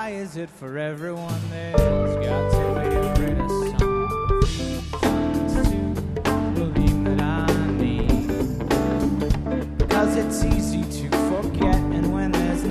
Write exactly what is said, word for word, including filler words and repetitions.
why is it for everyone there's got to be a greatest